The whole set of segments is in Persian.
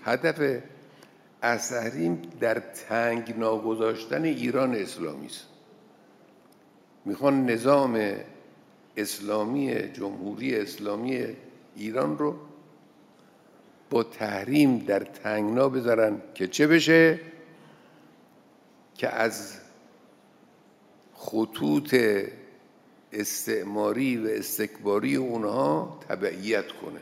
هدف از تحریم در تنگنا گذاشتن ایران اسلامی است. میخوان نظام اسلامی جمهوری اسلامی ایران رو با تحریم در تنگنا بذارن که چه بشه؟ که از خطوط استعماری و استکباری اونها تبعیت کنه،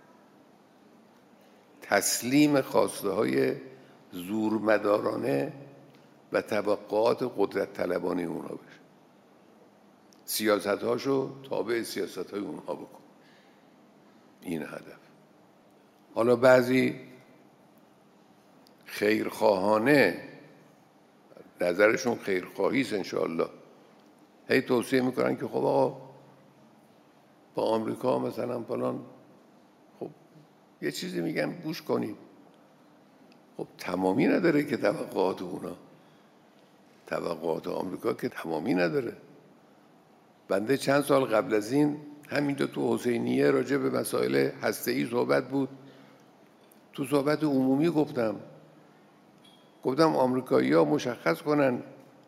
تسلیم خواسته های زورمدارانه و توقعات قدرت طلبانه اونها بشه، سیاست هاشو تابع سیاست های اونها بکن. این هدف. حالا بعضی خیرخواهانه، نظرشون خیرخواهی است انشاءالله، هی توصیه میکنن که خب آقا با آمریکا مثلا فلان، خب یه چیزی میگن گوش کنید. خب تمامی نداره که توقعات اونا، توقعات آمریکا که تمامی نداره. بنده چند سال قبل از این همینجا تو حسینیه راجع به مسائل هسته‌ای صحبت بود، تو صحبت عمومی گفتم آمریکایی‌ها مشخص کنن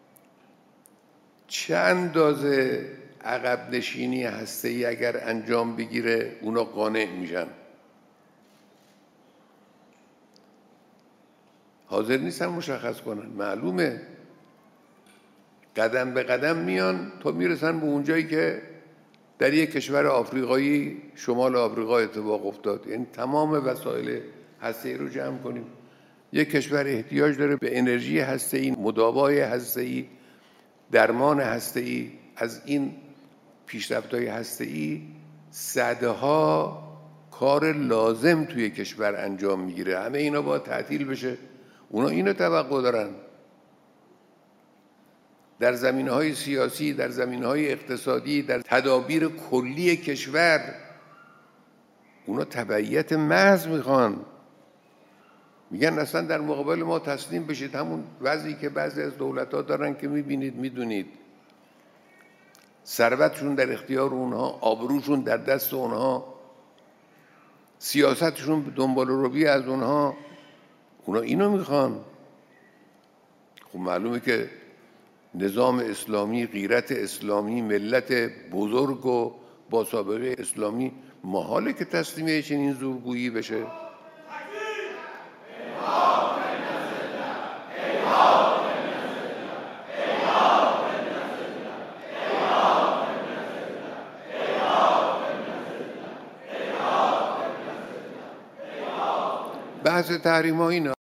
چه اندازه عقب نشینی هسته‌ای اگر انجام بگیره اونا قانع میشن. حاضر نیستن مشخص کنن. معلومه قدم به قدم میان تا میرسن به اونجایی که در یک کشور آفریقایی شمال آفریقا اتفاق افتاد. یعنی تمام وسایل هسته‌ای رو جمع کنیم. یک کشور احتیاج داره به انرژی هسته‌ای، مداوای هسته‌ای، درمان هسته‌ای. از این پیشرفت‌های هسته‌ای صدها کار لازم توی کشور انجام میگیره. همه اینا باید تعطیل بشه. اونا اینو توقع دارن. در زمینه‌های سیاسی، در زمینه‌های اقتصادی، در تدابیر کلی کشور اونا تبعیت محض میخوان. میگن اصلا در مقابل ما تسلیم بشید، همون وضعی که بعضی از دولت‌ها دارن که میبینید میدونید. ثروتشون در اختیار اونها، آبروشون در دست اونها، سیاستشون دنبال روی از اونها. اونا اینو میخوان. خب معلومه که نظام اسلامی، غیرت اسلامی، ملت بزرگ و با سابقه اسلامی محاله که تسلیم چنین زورگویی بشه. بحث تحریم ها اینه.